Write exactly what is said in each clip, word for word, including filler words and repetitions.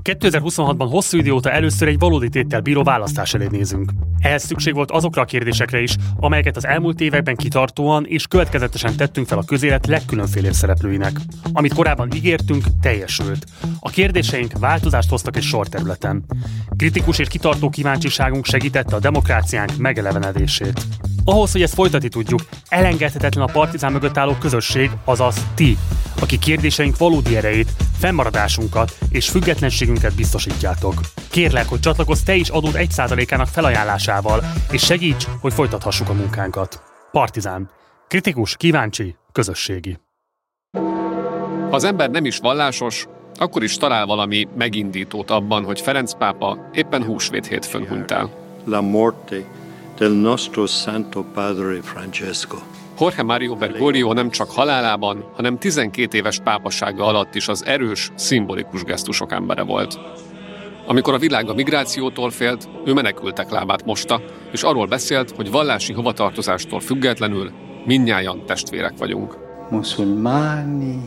kétezer-huszonhatban hosszú idő óta először egy valódi téttel bíró választás elé nézünk. Ehhez szükség volt azokra a kérdésekre is, amelyeket az elmúlt években kitartóan és következetesen tettünk fel a közélet legkülönfélébb szereplőinek. Amit korábban ígértünk, teljesült. A kérdéseink változást hoztak egy sor területen. Kritikus és kitartó kíváncsiságunk segítette a demokráciánk megelevenedését. Ahhoz, hogy ezt folytatni tudjuk, elengedhetetlen a Partizán mögött álló közösség, azaz ti, aki kérdéseink valódi erejét, fennmaradásunkat és függetlenségünket biztosítjátok. Kérlek, hogy csatlakozz te is adód egy százalékának felajánlásával, és segíts, hogy folytathassuk a munkánkat. Partizán. Kritikus, kíváncsi, közösségi. Ha az ember nem is vallásos, akkor is talál valami megindítót abban, hogy Ferenc pápa éppen húsvét hétfőn hunyt el. La morte del nostro santo padre Francesco. Jorge Mario Bergoglio nem csak halálában, hanem tizenkét éves pápasága alatt is az erős, szimbolikus gesztusok embere volt. Amikor a világ a migrációtól félt, ő menekültek lábát mosta, és arról beszélt, hogy vallási hovatartozástól függetlenül mindnyájan testvérek vagyunk. Musulmani,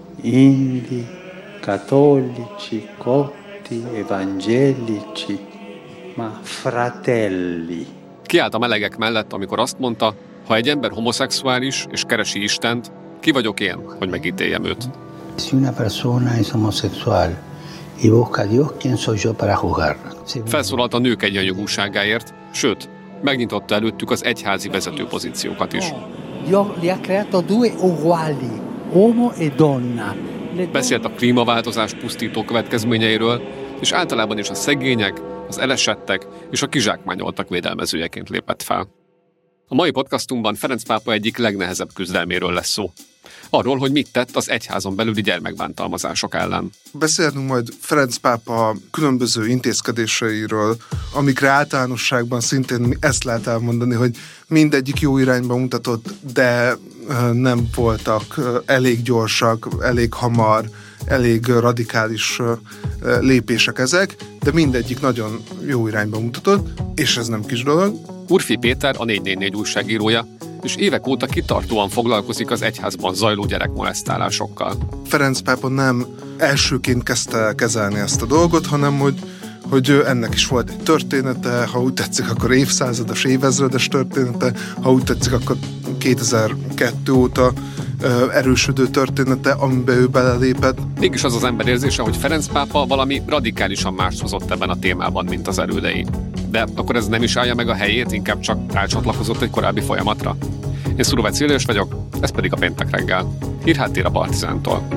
indi, cattolici, copti, evangelici, ma fratelli. Kiállt a melegek mellett, amikor azt mondta, ha egy ember homoszexuális és keresi Istent, ki vagyok én, hogy megítéljem őt. Si una persona es homosexual y busca a Dios, ¿quién soy yo para juzgarla? Felszólalt a nők egyenjogúságáért, sőt, megnyitotta előttük az egyházi vezető pozíciókat is. Dio li ha creato due uguali, uomo e donna. Beszélt a klímaváltozás pusztító következményeiről, és általában is a szegények, az elesettek és a kizsákmányoltak védelmezőjeként lépett fel. A mai podcastunkban Ferenc pápa egyik legnehezebb küzdelméről lesz szó. Arról, hogy mit tett az egyházon belüli gyermekbántalmazások ellen. Beszélünk majd Ferenc pápa különböző intézkedéseiről, amikre általánosságban szintén ezt lehet elmondani, hogy mindegyik jó irányba mutatott, de nem voltak elég gyorsak, elég hamar, elég radikális lépések ezek, de mindegyik nagyon jó irányba mutatott, és ez nem kis dolog. Urfi Péter a négy négy négy újságírója, és évek óta kitartóan foglalkozik az egyházban zajló gyerekmolesztálásokkal. Ferenc pápa nem elsőként kezdte kezelni ezt a dolgot, hanem hogy, hogy ennek is volt egy története, ha úgy tetszik, akkor évszázados, évezredes története, ha úgy tetszik, akkor kétezer-kettő óta erősödő története, amiben ő belelépett. Mégis az az ember érzése, hogy Ferenc pápa valami radikálisan mást hozott ebben a témában, mint az elődei. De akkor ez nem is állja meg a helyét, inkább csak rácsatlakozott egy korábbi folyamatra. Én Szurovec Illés vagyok, ez pedig a Péntek reggel. Hírháttér a Partizántól.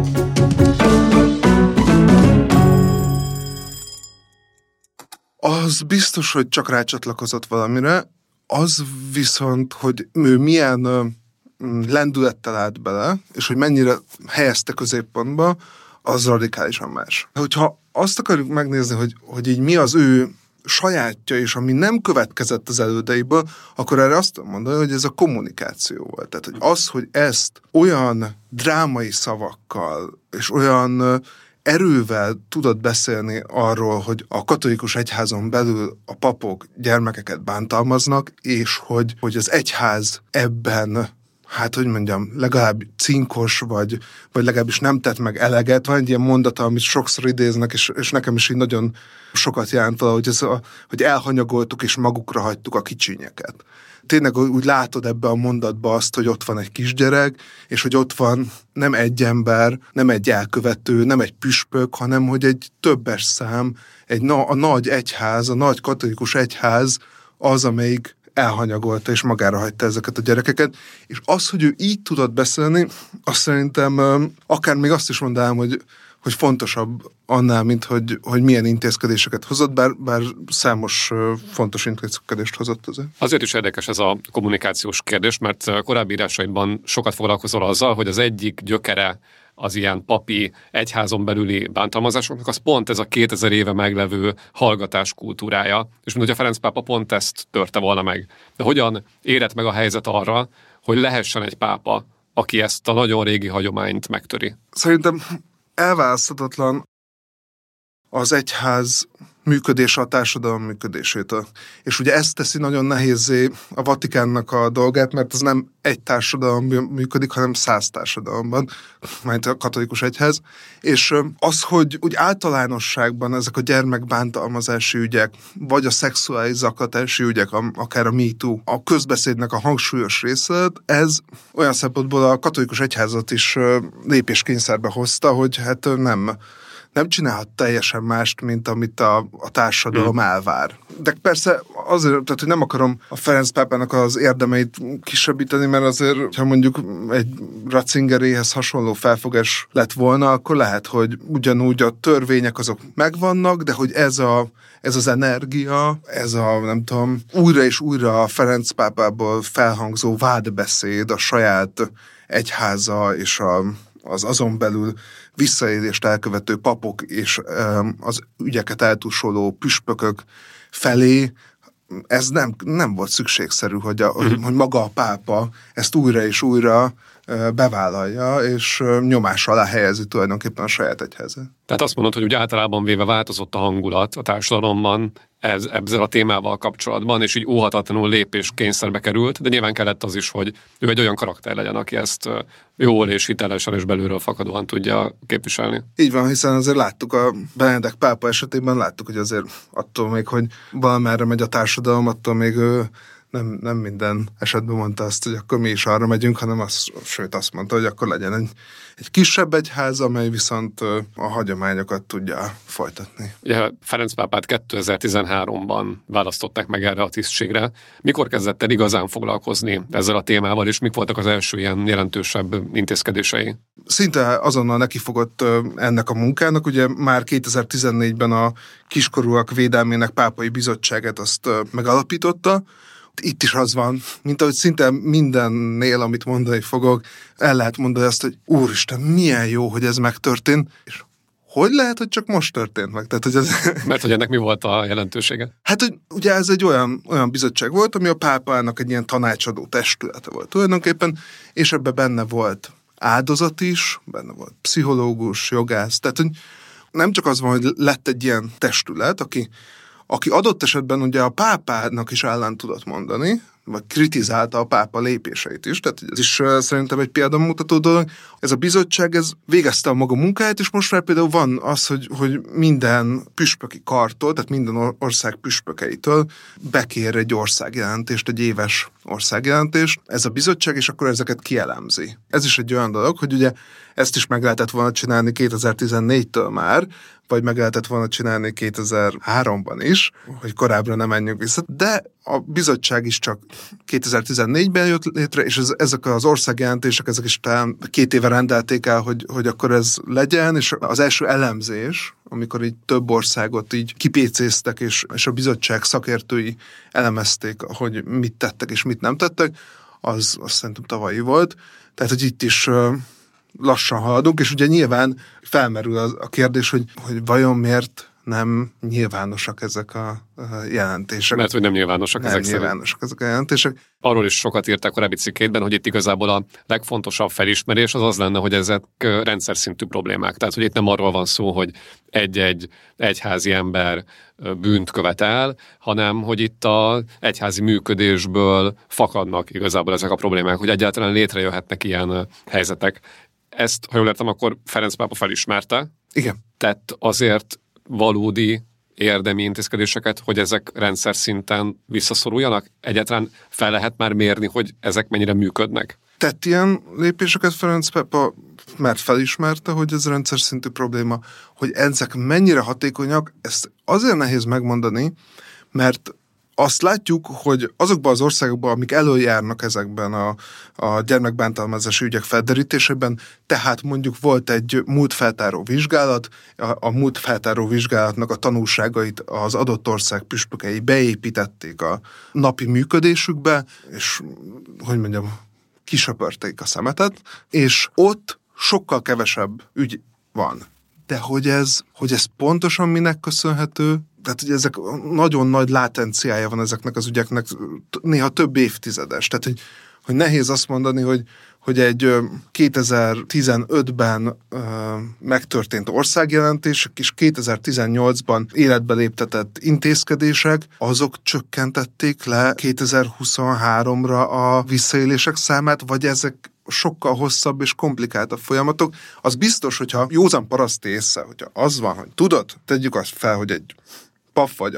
Az biztos, hogy csak rácsatlakozott valamire, az viszont, hogy ő milyen lendülettel állt bele, és hogy mennyire helyezte középpontba, az radikálisan más. Hogyha azt akarjuk megnézni, hogy, hogy így mi az ő sajátja, és ami nem következett az elődeiből, akkor erre azt mondani, hogy ez a kommunikáció volt. Tehát hogy az, hogy ezt olyan drámai szavakkal, és olyan erővel tudott beszélni arról, hogy a katolikus egyházon belül a papok gyermekeket bántalmaznak, és hogy, hogy az egyház ebben, hát hogy mondjam, legalább cinkos, vagy, vagy legalábbis nem tett meg eleget. Van egy ilyen mondata, amit sokszor idéznek, és, és nekem is így nagyon sokat jelent valahogy, ez a, hogy elhanyagoltuk és magukra hagytuk a kicsinyeket. Tényleg úgy látod ebbe a mondatba azt, hogy ott van egy kisgyerek, és hogy ott van nem egy ember, nem egy elkövető, nem egy püspök, hanem hogy egy többes szám, egy na, a nagy egyház, a nagy katolikus egyház az, amelyik elhanyagolta és magára hagyta ezeket a gyerekeket, és az, hogy ő így tudott beszélni, azt szerintem akár még azt is mondanám, hogy, hogy fontosabb annál, mint hogy, hogy milyen intézkedéseket hozott, bár, bár számos fontos intézkedést hozott azért. Azért is érdekes ez a kommunikációs kérdés, mert korábbi írásaidban sokat foglalkozol azzal, hogy az egyik gyökere az ilyen papi egyházon belüli bántalmazásoknak, az pont ez a kétezer éve meglevő hallgatás kultúrája, és mint hogyha Ferenc pápa pont ezt törte volna meg. De hogyan érett meg a helyzet arra, hogy lehessen egy pápa, aki ezt a nagyon régi hagyományt megtöri? Szerintem elválaszthatatlan az egyház működése a társadalom működésétől. És ugye ezt teszi nagyon nehézzé a Vatikánnak a dolgát, mert az nem egy társadalom működik, hanem száz társadalomban, majd a katolikus egyház. És az, hogy úgy általánosságban ezek a gyermekbántalmazási ügyek, vagy a szexuális zaklatási ügyek, akár a MeToo, a közbeszédnek a hangsúlyos része, ez olyan szempontból a katolikus egyházat is lépéskényszerbe hozta, hogy hát nem nem csinálhat teljesen mást, mint amit a, a társadalom hmm. elvár. De persze azért, tehát, hogy nem akarom a Ferenc pápának az érdemeit kisebbíteni, mert azért, ha mondjuk egy Ratzingeréhez hasonló felfogás lett volna, akkor lehet, hogy ugyanúgy a törvények azok megvannak, de hogy ez a ez az energia, ez a, nem tudom, újra és újra a Ferenc pápából felhangzó vádbeszéd a saját egyháza és a, az azon belül visszaélést elkövető papok és az ügyeket eltusoló püspökök felé, ez nem, nem volt szükségszerű, hogy, a, mm. hogy maga a pápa ezt újra és újra bevállalja, és nyomás alá helyezi tulajdonképpen a saját egyházat. Tehát azt mondod, hogy úgy általában véve változott a hangulat a társadalomban ez, ezzel a témával kapcsolatban, és így óhatatlanul lépés kényszerbe került, de nyilván kellett az is, hogy ő egy olyan karakter legyen, aki ezt jól és hitelesen és belülről fakadóan tudja képviselni. Így van, hiszen azért láttuk a Benedek pápa esetében, láttuk, hogy azért attól még, hogy valamerre megy a társadalom, attól még ő nem, nem minden esetben mondta azt, hogy akkor mi is arra megyünk, hanem azt, sőt azt mondta, hogy akkor legyen egy, egy kisebb egyház, amely viszont a hagyományokat tudja folytatni. Ugye Ferenc pápát kétezer-tizenháromban választották meg erre a tisztségre. Mikor kezdett el igazán foglalkozni ezzel a témával, és mik voltak az első ilyen jelentősebb intézkedései? Szinte azonnal nekifogott ennek a munkának. Ugye már kétezer-tizennégyben a kiskorúak védelmének pápai bizottságát azt megalapította. Itt is az van, mint ahogy szinte mindennél, amit mondani fogok, el lehet mondani azt, hogy úristen, milyen jó, hogy ez megtörtént, és hogy lehet, hogy csak most történt meg? Tehát, hogy ez... Mert hogy ennek mi volt a jelentősége? Hát, hogy ugye ez egy olyan, olyan bizottság volt, ami a pápának egy ilyen tanácsadó testülete volt tulajdonképpen, és ebben benne volt áldozat is, benne volt pszichológus, jogász, tehát, hogy nem csak az van, hogy lett egy ilyen testület, aki aki adott esetben ugye a pápának is ellen tudott mondani, vagy kritizálta a pápa lépéseit is, tehát ez is szerintem egy példamutató dolog. Ez a bizottság, ez végezte a maga munkáját, és most már például van az, hogy, hogy minden püspöki kartól, tehát minden ország püspökeitől bekér egy országjelentést, egy éves országjelentést, ez a bizottság, és akkor ezeket kielemzi. Ez is egy olyan dolog, hogy ugye ezt is meg lehetett volna csinálni kétezer-tizennégytől már, vagy meg lehetett volna csinálni kétezer-háromban is, hogy korábbra nem menjünk vissza, de a bizottság is csak kétezer-tizennégyben jött létre, és ez, ezek az országjelentések, ezek is talán két éve rendelték el, hogy, hogy akkor ez legyen, és az első elemzés, amikor így több országot így kipécéztek, és, és a bizottság szakértői elemezték, hogy mit tettek és mit nem tettek, az azt szerintem tavalyi volt. Tehát, hogy itt is lassan haladunk, és ugye nyilván felmerül a kérdés, hogy, hogy vajon miért nem nyilvánosak ezek a jelentések. Mert hogy nem nyilvánosak nem ezek nyilvánosak szerint. ezek a jelentések. Arról is sokat írták korábbi cikkétben, hogy itt igazából a legfontosabb felismerés az az lenne, hogy ezek rendszer szintű problémák. Tehát, hogy itt nem arról van szó, hogy egy-egy egyházi ember bűnt követel, hanem hogy itt az egyházi működésből fakadnak igazából ezek a problémák, hogy egyáltalán létrejöhetnek ilyen helyzetek. Ezt, ha jól értem, akkor Ferenc pápa felismerte. Igen. Tehát azért valódi érdemi intézkedéseket, hogy ezek rendszer szinten visszaszoruljanak? Egyáltalán fel lehet már mérni, hogy ezek mennyire működnek? Tett ilyen lépéseket Ferenc pápa, mert felismerte, hogy ez rendszer szintű probléma, hogy ezek mennyire hatékonyak, ezt azért nehéz megmondani, mert azt látjuk, hogy azokban az országokban, amik előjárnak ezekben a, a gyermekbántalmazási ügyek felderítésében, tehát mondjuk volt egy múltfeltáró vizsgálat, a, a múltfeltáró vizsgálatnak a tanulságait az adott ország püspökei beépítették a napi működésükbe, és hogy mondjam, kisöpörték a szemetet, és ott sokkal kevesebb ügy van. De hogy ez, hogy ez pontosan minek köszönhető, tehát hogy ezek nagyon nagy látenciája van ezeknek az ügyeknek, néha több évtizedes. Tehát, hogy, hogy nehéz azt mondani, hogy, hogy egy kétezer-tizenötben megtörtént országjelentések és kétezer-tizennyolcban életbe léptetett intézkedések, azok csökkentették le kétezer-huszonháromra a visszaélések számát, vagy ezek sokkal hosszabb és komplikáltabb folyamatok. Az biztos, hogyha józan paraszti észre, hogyha az van, hogy tudod, tegyük azt fel, hogy egy pap vagy,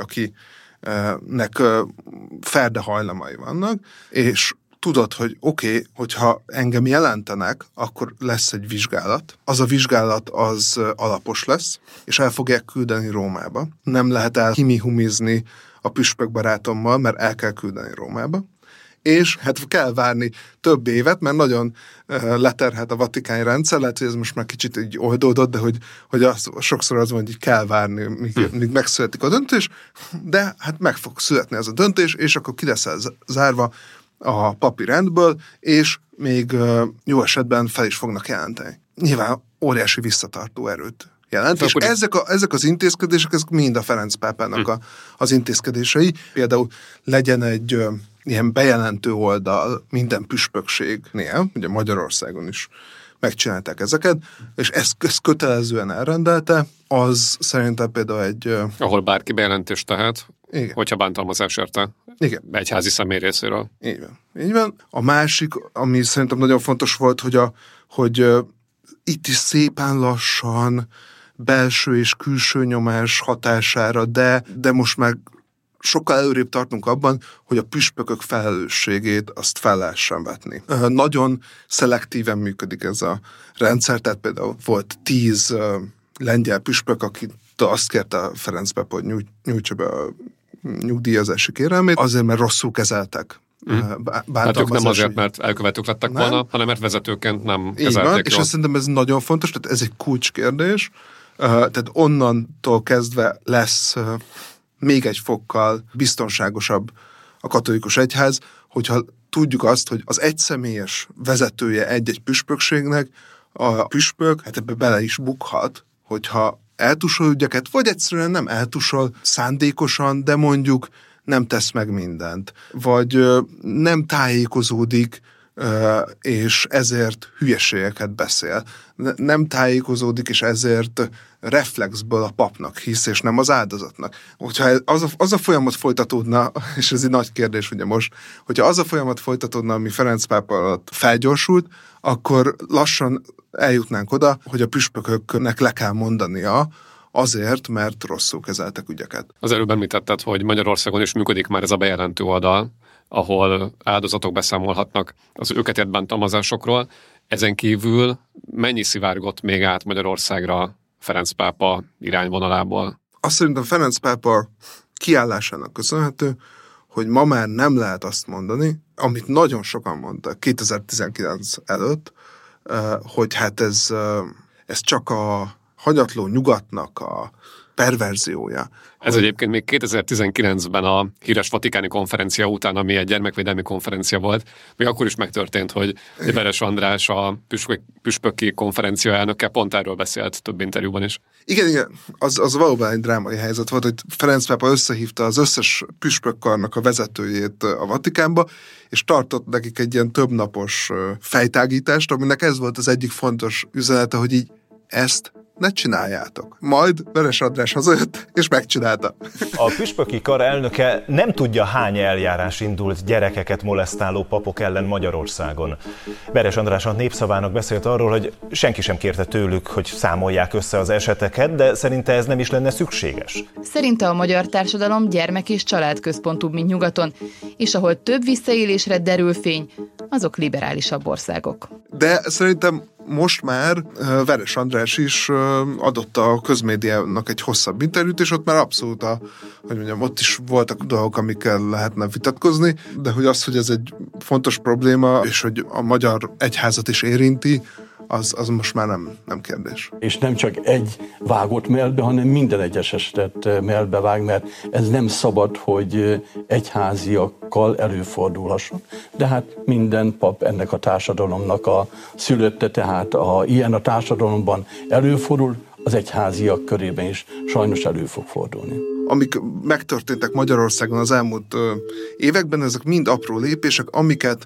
akinek ferde hajlamai vannak, és tudod, hogy oké, okay, hogyha engem jelentenek, akkor lesz egy vizsgálat. Az a vizsgálat az alapos lesz, és el fogják küldeni Rómába. Nem lehet elhimihumizni a püspök barátommal, mert el kell küldeni Rómába. És hát kell várni több évet, mert nagyon uh, leterhet a vatikáni rendszer, lehet, hogy ez most már kicsit így oldódott, de hogy, hogy az, sokszor az van, hogy kell várni, míg, hm. míg megszületik a döntés, de hát meg fog születni ez a döntés, és akkor ki lesz zárva a papi rendből, és még uh, jó esetben fel is fognak jelenteni. Nyilván óriási visszatartó erőt jelent, de és ezek, a, ezek az intézkedések, ezek mind a Ferenc pápának hm. a, az intézkedései. Például legyen egy uh, ilyen bejelentő oldal minden püspökségnél, ugye Magyarországon is megcsinálták ezeket, és ezt, ezt kötelezően elrendelte, az szerintem például egy... Ahol bárki bejelentést tehet, igen. hogyha bántalmazás érte. Igen. Egyházi személy részéről. Így van. Így van. A másik, ami szerintem nagyon fontos volt, hogy, a, hogy uh, itt is szépen lassan belső és külső nyomás hatására, de, de most már sokkal előrébb tartunk abban, hogy a püspökök felelősségét azt fel lehessen vetni. Uh, nagyon szelektíven működik ez a rendszer, tehát például volt tíz uh, lengyel püspök, akit azt kérte a Ferenc pápa, hogy nyújt, nyújtsa be a nyugdíjazási kérelmét, azért, mert rosszul kezeltek. Mm. Hát ők nem azért, mert elkövetők lettek nem. volna, hanem mert vezetőként nem kezelték. Így van, és azt szerintem ez nagyon fontos, tehát ez egy kulcskérdés, uh, tehát onnantól kezdve lesz uh, még egy fokkal biztonságosabb a katolikus egyház, hogyha tudjuk azt, hogy az egyszemélyes vezetője egy-egy püspökségnek, a püspök hát ebbe bele is bukhat, hogyha eltusol ügyeket, vagy egyszerűen nem eltusol szándékosan, de mondjuk nem tesz meg mindent. Vagy ö, nem tájékozódik, ö, és ezért hülyeségeket beszél. Nem tájékozódik, és ezért reflexből a papnak hisz, és nem az áldozatnak. Hogyha az a, az a folyamat folytatódna, és ez egy nagy kérdés ugye most, hogyha az a folyamat folytatódna, ami Ferenc pápa alatt felgyorsult, akkor lassan eljutnánk oda, hogy a püspököknek le kell mondania azért, mert rosszul kezeltek ügyeket. Az előbb említetted, hogy Magyarországon is működik már ez a bejelentő oldal, ahol áldozatok beszámolhatnak az őket ért bántalmazásokról. Ezen kívül mennyi szivárgott még át Magyarországra Ferenc pápa irányvonalából? Azt szerintem Ferenc pápa kiállásának köszönhető, hogy ma már nem lehet azt mondani, amit nagyon sokan mondtak kétezer-tizenkilenc előtt, hogy hát ez, ez csak a hanyatló nyugatnak a perverziója. Ez hogy... egyébként még kétezer-tizenkilencben a híres vatikáni konferencia után, ami egy gyermekvédelmi konferencia volt, még akkor is megtörtént, hogy Veres András, a püspök, püspöki konferencia elnöke pont erről beszélt több interjúban is. Igen, igen, az, az valóban egy drámai helyzet volt, hogy Ferenc pápa összehívta az összes püspökkarnak a vezetőjét a Vatikánba, és tartott nekik egy ilyen többnapos fejtágítást, aminek ez volt az egyik fontos üzenete, hogy így ezt ne csináljátok. Majd Veres András hazajött, és megcsinálta. A püspöki kar elnöke nem tudja, hány eljárás indult gyerekeket molesztáló papok ellen Magyarországon. Veres András a Népszavának beszélt arról, hogy senki sem kérte tőlük, hogy számolják össze az eseteket, de szerinte ez nem is lenne szükséges. Szerinte a magyar társadalom gyermek- és családközpontúbb, mint nyugaton, és ahol több visszaélésre derül fény, azok liberálisabb országok. De szerintem most már Veres András is adott a közmédiának egy hosszabb interjút, és ott már abszolút a, hogy mondjam, ott is voltak dolgok, amikkel lehetne vitatkozni, de hogy az, hogy ez egy fontos probléma, és hogy a magyar egyházat is érinti, az, az most már nem, nem kérdés. És nem csak egy vágott mellbe, hanem minden egyes esetet mellbe vág, mert ez nem szabad, hogy egyháziakkal előfordulhasson. De hát minden pap ennek a társadalomnak a szülötte, tehát ha ilyen a társadalomban előfordul, az egyháziak körében is sajnos elő fog fordulni. Amik megtörténtek Magyarországon az elmúlt ö, években, ezek mind apró lépések, amiket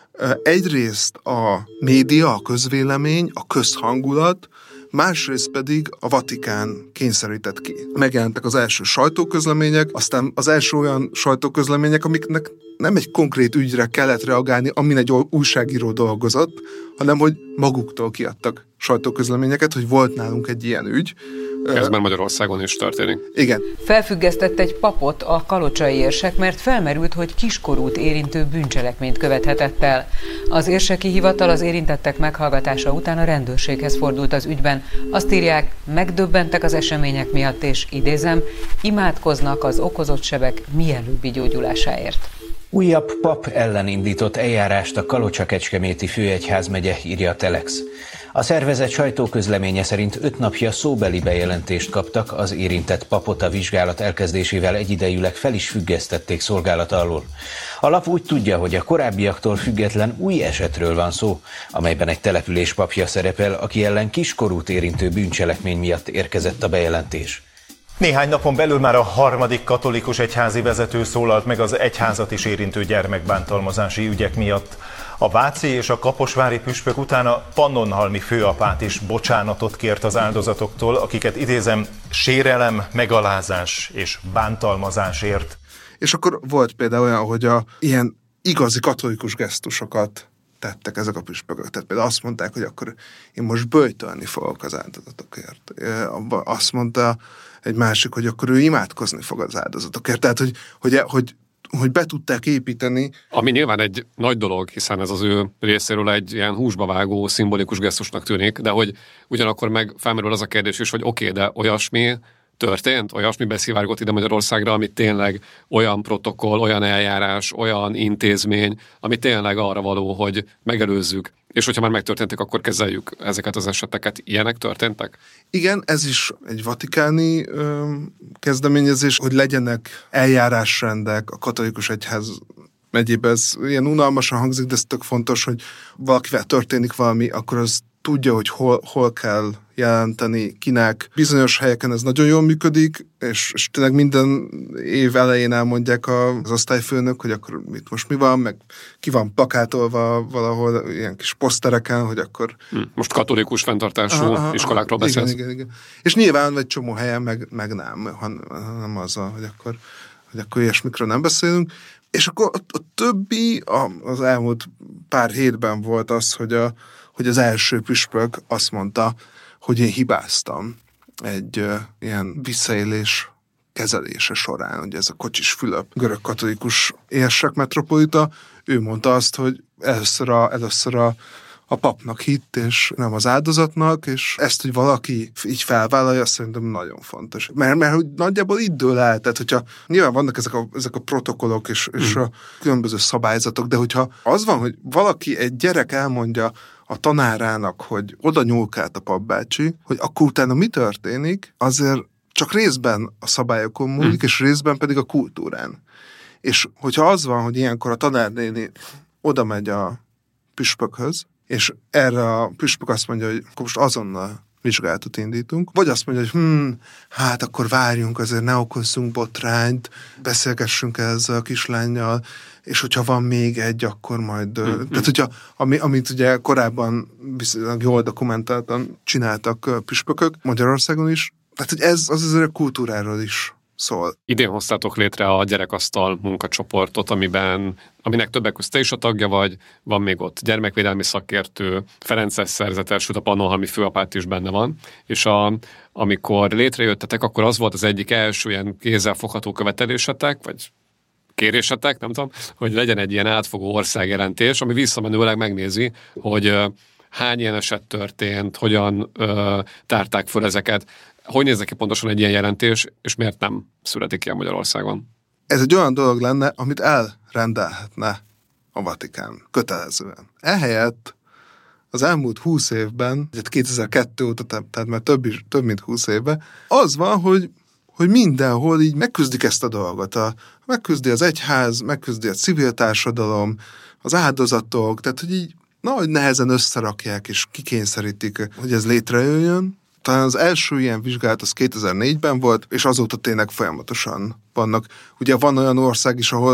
Egyrészt a média, a közvélemény, a közhangulat, másrészt pedig a Vatikán kényszerített ki. Megjelentek az első sajtóközlemények, aztán az első olyan sajtóközlemények, amiknek nem egy konkrét ügyre kellett reagálni, amin egy újságíró dolgozott, hanem hogy maguktól kiadtak sajtóközleményeket, hogy volt nálunk egy ilyen ügy. Ez már Magyarországon is történik. Igen. Felfüggesztett egy papot a kalocsai érsek, mert felmerült, hogy kiskorút érintő bűncselekményt követhetett el. Az érseki hivatal az érintettek meghallgatása után a rendőrséghez fordult az ügyben. Azt írják, megdöbbentek az események miatt, és idézem, imádkoznak az okozott sebek mielőbbi gyógyulásáért. Újabb pap ellen indított eljárást a Kalocsa-Kecskeméti főegyházmegye, írja a Telex. A szervezet sajtóközleménye szerint öt napja szóbeli bejelentést kaptak, az érintett papot a vizsgálat elkezdésével egyidejűleg fel is függesztették szolgálata alól. A lap úgy tudja, hogy a korábbiaktól független új esetről van szó, amelyben egy település papja szerepel, aki ellen kiskorút érintő bűncselekmény miatt érkezett a bejelentés. Néhány napon belül már a harmadik katolikus egyházi vezető szólalt meg az egyházat is érintő gyermekbántalmazási ügyek miatt. A váci és a kaposvári püspök után a pannonhalmi főapát is bocsánatot kért az áldozatoktól, akiket idézem, sérelem, megalázás és bántalmazásért. És akkor volt például olyan, hogy a ilyen igazi katolikus gesztusokat tettek ezek a püspökök. Tehát például azt mondták, hogy akkor én most böjtölni fogok az áldozatokért. Azt mondta egy másik, hogy akkor ő imádkozni fog az áldozatokért. Tehát, hogy, hogy, hogy, hogy be tudták építeni. Ami nyilván egy nagy dolog, hiszen ez az ő részéről egy ilyen húsba vágó, szimbolikus gesztusnak tűnik, de hogy ugyanakkor meg felmerül az a kérdés is, hogy oké, okay, de olyasmi történt, olyasmi beszivárgott ide Magyarországra, ami tényleg olyan protokoll, olyan eljárás, olyan intézmény, ami tényleg arra való, hogy megelőzzük. És hogyha már megtörténtek, akkor kezeljük ezeket az eseteket. Ilyenek történtek? Igen, ez is egy vatikáni ö, kezdeményezés, hogy legyenek eljárásrendek a katolikus egyház megyében. Ez ilyen unalmasan hangzik, de ez tök fontos, hogy valakivel történik valami, akkor az tudja, hogy hol, hol kell jelenteni, kinek. Bizonyos helyeken ez nagyon jól működik, és, és tényleg minden év elején elmondják az osztályfőnök, hogy akkor itt most mi van, meg ki van plakátolva valahol ilyen kis posztereken, hogy akkor... Hm. Most katolikus fenntartású aha, aha, iskolákról beszélsz. Igen, igen, igen. És nyilván egy csomó helyen meg, meg nem, hanem azzal, hogy akkor, hogy akkor ilyesmikről nem beszélünk. És akkor a, a többi a, az elmúlt pár hétben volt az, hogy a hogy az első püspök azt mondta, hogy én hibáztam egy uh, ilyen visszaélés kezelése során, ugye ez a Kocsis Fülöp görög katolikus érsek metropolita, ő mondta azt, hogy először a, először a, a papnak hitt, és nem az áldozatnak, és ezt, hogy valaki így felvállalja, szerintem nagyon fontos. Mert, mert hogy nagyjából itt dől el, tehát hogyha nyilván vannak ezek a, ezek a protokollok és, mm. és a különböző szabályzatok, de hogyha az van, hogy valaki, egy gyerek elmondja a tanárának, hogy oda nyúlkált a papbácsi, hogy akkor utána mi történik, azért csak részben a szabályokon múlik, mm. és részben pedig a kultúrán. És hogyha az van, hogy ilyenkor a tanárnéni oda megy a püspökhöz, és erre a püspök azt mondja, hogy akkor most azonnal vizsgálatot indítunk, vagy azt mondja, hogy hm, hát akkor várjunk, azért ne okozzunk botrányt, beszélgessünk ezzel a kislánnyal, és hogyha van még egy, akkor majd... Mm-hmm. Tehát, hogyha, ami, amit ugye korábban viszonylag jól dokumentáltan csináltak püspökök Magyarországon is, tehát, hogy ez az azért a kultúráról is szól. Idén hoztátok létre a Gyerekasztal munkacsoportot, amiben, aminek többek között te is a tagja vagy, van még ott gyermekvédelmi szakértő, Ferences szerzetes, sőt a pannonhalmi főapát is benne van, és a, amikor létrejöttetek, akkor az volt az egyik első ilyen kézzelfogható követelésetek, vagy kérésetek, nem tudom, hogy legyen egy ilyen átfogó országjelentés, ami visszamenőleg megnézi, hogy uh, hány ilyen eset történt, hogyan uh, tárták föl ezeket, hogy néznek ki pontosan egy ilyen jelentés, és miért nem születik ilyen Magyarországon? Ez egy olyan dolog lenne, amit elrendelhetne a Vatikán kötelezően. Ehelyett az elmúlt húsz évben, kétezer-kettő óta, tehát már több, is, több mint húsz évben, az van, hogy, hogy mindenhol így megküzdik ezt a dolgot. A, megküzdi az egyház, megküzdi a civil társadalom, az áldozatok, tehát hogy így nagy nehezen összerakják és kikényszerítik, hogy ez létrejöjjön. Talán az első ilyen vizsgálat az kétezer-négyben volt, és azóta tényleg folyamatosan vannak. Ugye van olyan ország is, ahol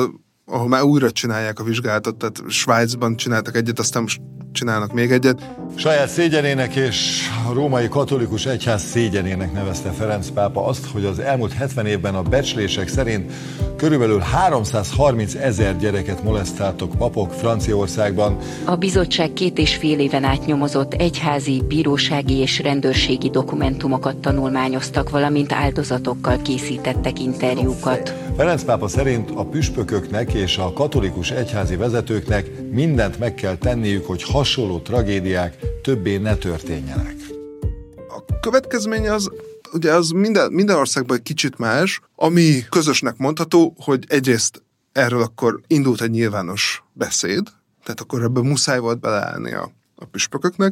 ahol már újra csinálják a vizsgálatot, tehát Svájcban csináltak egyet, aztán most csinálnak még egyet. Saját szégyenének és a római katolikus egyház szégyenének nevezte Ferenc pápa azt, hogy az elmúlt hetven évben a becslések szerint körülbelül háromszázharminc ezer gyereket molesztáltak papok Franciaországban. A bizottság két és fél éven át nyomozott egyházi, bírósági és rendőrségi dokumentumokat tanulmányoztak, valamint áldozatokkal készítettek interjúkat. Ferenc pápa szerint a püspököknek és a katolikus egyházi vezetőknek mindent meg kell tenniük, hogy hasonló tragédiák többé ne történjenek. A következménye az, ugye az minden, minden országban egy kicsit más, ami közösnek mondható, hogy egyrészt erről akkor indult egy nyilvános beszéd, tehát akkor ebben muszáj volt beleállni a, a püspököknek,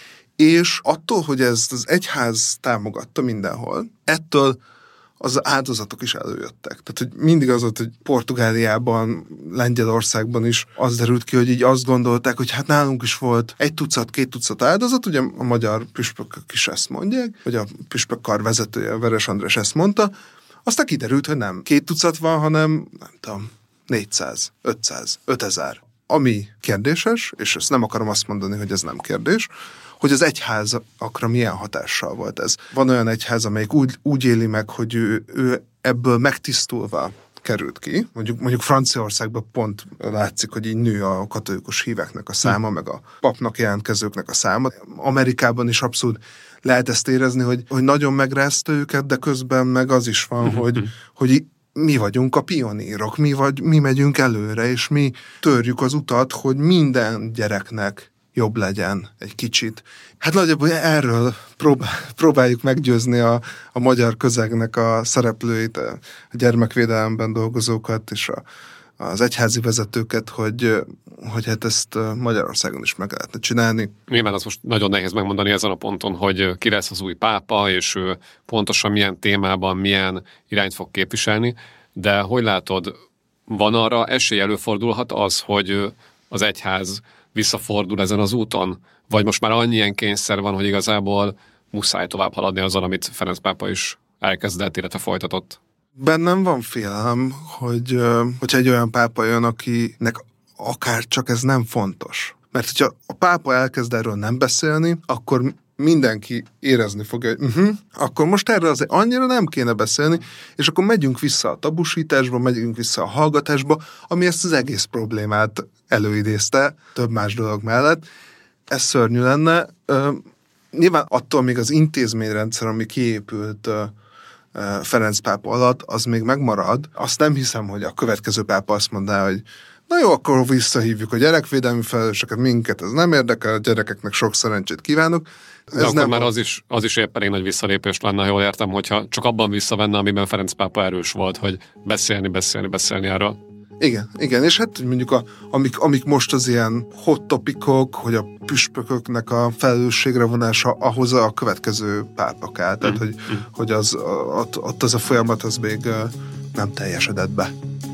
és attól, hogy ezt az egyház támogatta mindenhol, ettől az áldozatok is előjöttek. Tehát, hogy mindig az volt, hogy Portugáliában, Lengyelországban is az derült ki, hogy így azt gondolták, hogy hát nálunk is volt egy tucat, két tucat áldozat, ugye a magyar püspökök is ezt mondják, vagy a püspökkar vezetője, Veres András ezt mondta, aztán kiderült, hogy nem két tucat van, hanem nem tudom, négyszáz, ötszáz, ötezer. Ami kérdéses, és ezt nem akarom azt mondani, hogy ez nem kérdés, hogy az egyházakra milyen hatással volt ez. Van olyan egyház, amelyik úgy, úgy éli meg, hogy ő, ő ebből megtisztulva került ki. Mondjuk, mondjuk Franciaországban pont látszik, hogy így nő a katolikus híveknek a száma, meg a papnak jelentkezőknek a száma. Amerikában is abszolút lehet ezt érezni, hogy, hogy nagyon megrázta őket, de közben meg az is van, hogy, hogy mi vagyunk a pionírok, mi, vagy, mi megyünk előre, és mi törjük az utat, hogy minden gyereknek jobb legyen egy kicsit. Hát nagyjából erről próbál, próbáljuk meggyőzni a, a magyar közegnek a szereplőit, a gyermekvédelemben dolgozókat és a, az egyházi vezetőket, hogy, hogy hát ezt Magyarországon is meg lehetne csinálni. Nyilván az most nagyon nehéz megmondani ezen a ponton, hogy ki lesz az új pápa, és ő pontosan milyen témában, milyen irányt fog képviselni, de hogy látod, van arra esély, előfordulhat az, hogy az egyház visszafordul ezen az úton? Vagy most már annyi ilyen kényszer van, hogy igazából muszáj tovább haladni azon, amit Ferenc pápa is elkezdett, illetve folytatott? Bennem van félelem, hogy hogyha egy olyan pápa jön, akinek akár csak ez nem fontos. Mert hogyha a pápa elkezd erről nem beszélni, akkor mindenki érezni fogja, hogy uh-huh, akkor most erről azért annyira nem kéne beszélni, és akkor megyünk vissza a tabusításba, megyünk vissza a hallgatásba, ami ezt az egész problémát előidézte, több más dolog mellett. Ez szörnyű lenne. Uh, nyilván attól még az intézményrendszer, ami kiépült uh, uh, Ferenc pápa alatt, az még megmarad. Azt nem hiszem, hogy a következő pápa azt mondaná, hogy na jó, akkor visszahívjuk a gyerekvédelmi felelősöket, minket ez nem érdekel, a gyerekeknek sok szerencsét kívánok. Ez De akkor nem már a... az is, az is épp elég nagy visszalépés lenne, ha jól értem, hogyha csak abban visszavenne, amiben Ferenc pápa erős volt, hogy beszélni, beszélni, beszélni erről. Igen, igen, és hát mondjuk a, amik, amik most az ilyen hot topikok, hogy a püspököknek a felelősségre vonása, ahhoz a következő pápa kell. Tehát, mm. hogy, mm. hogy az, ott, ott az a folyamat az még nem teljesedett be.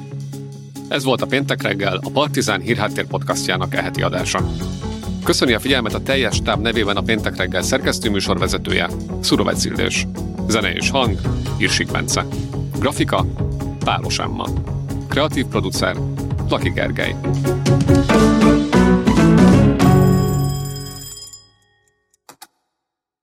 Ez volt a Péntek reggel, a Partizán Hírháttér podcastjának eheti adása. Köszöni a figyelmet a teljes stáb nevében a Péntek reggel szerkesztő műsorvezetője, Szurovec Illés. Zene és hang, Irsik Bence. Grafika, Pálos Emma. Kreatív producer, Laki Gergely.